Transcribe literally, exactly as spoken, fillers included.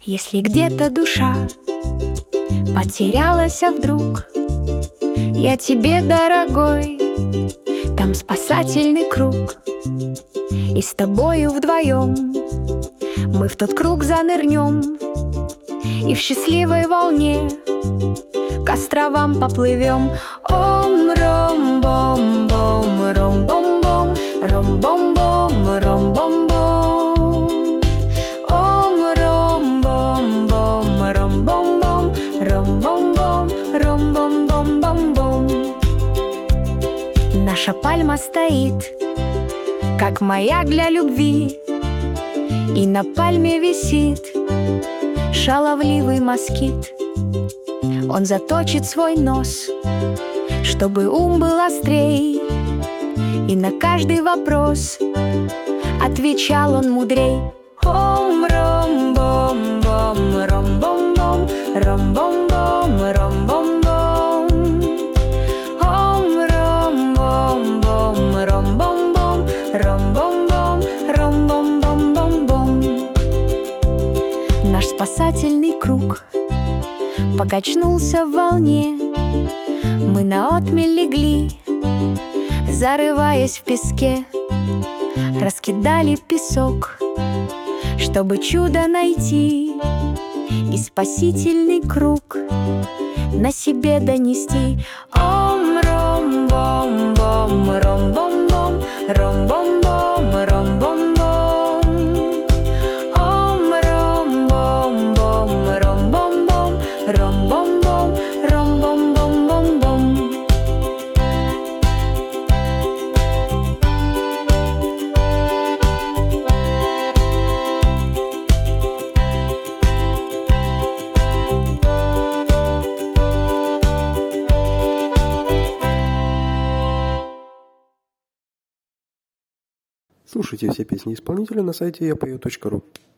Если где-то душа потерялась, а вдруг я тебе дорогой, там спасательный круг, и с тобою вдвоем мы в тот круг занырнем, и в счастливой волне к островам поплывем. Ом-ром-бом-бом, ром-бом-бом, ром-бом-бом, ром-бом-бом. Ом-ром-бом-бом, ром-бом-бом, ром-бом-бом, ром-бом-бом-бом-бом. Наша пальма стоит, как маяк для любви, и на пальме висит шаловливый москит. Он заточит свой нос, чтобы ум был острей, и на каждый вопрос отвечал он мудрей. Ом-ром-бом-бом, ром-бом-бом, ром-бом-бом, ром-бом-бом. Ом-ром-бом-бом, ром-бом-бом, ром-бом-бом, ром-бом-бом-бом-бом. Наш спасательный круг покачнулся в волне, мы на отмель легли, зарываясь в песке, раскидали песок, чтобы чудо найти и спасительный круг на себе донести. Ом-ром-бом-бом, ром-бом-бом, ром-бом-бом, ром-бом-бом. Ом-ром-бом-бом, ром-бом-бом, ром-бом-бом, ром-бом-бом-бом-бом. Слушайте все песни исполнителя на сайте я пою точка ру.